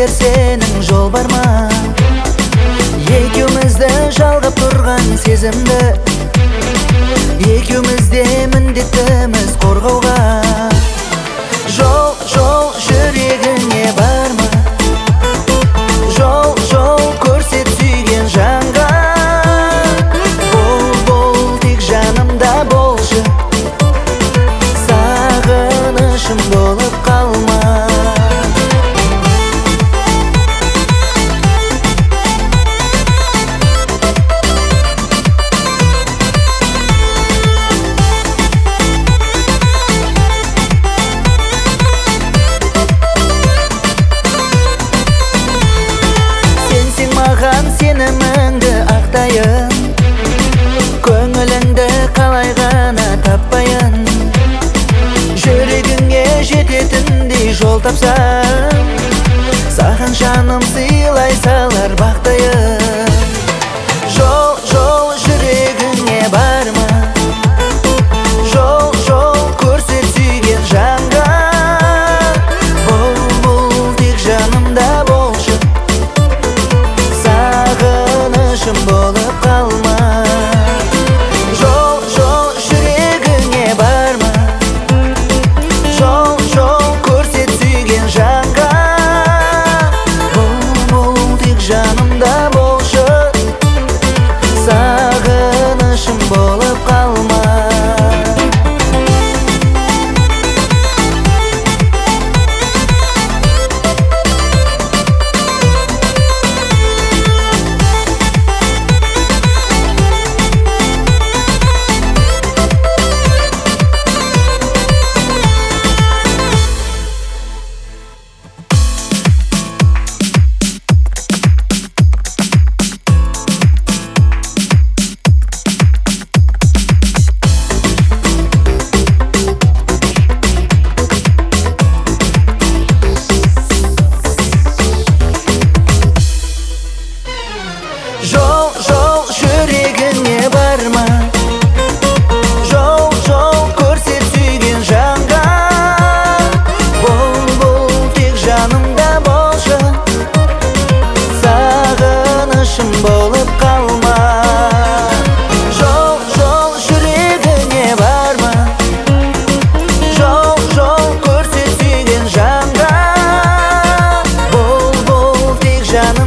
егер сенің жол бар ма? Екеумізді жалғап тұрған сезімді екеумізде міндеттіміз қорғауға. Жол жүрегіңе бар ма? Жол көрсет сүйген жанға. Бол тек жанымда болшы, сағынышым болып қалма. Маған сеніміңді ақтайын, көңіліңді қалай ғана таппайын. Жүрегіңе жететіндей жол тапсам, саған жаным сыйлай салар бақтайын. Жол жүрегіңе бар ма? Жол көрсет сүйген жанға. Бол тек жанымда болшы, сағынышым болып қалма. Жол жүрегіңе бар ма? Жол көрсет сүйген жанға. Бол тек жанымда болшы, сағынышым болып қалма. Жол жүрегіңе бар ма? Жол көрсет сүйген жанға. Бол тек жанымда болшы, сағынышым болып қалма. Жол жүрегіңе бар ма? Жол көрсет сүйген жанға. Бол тек жаным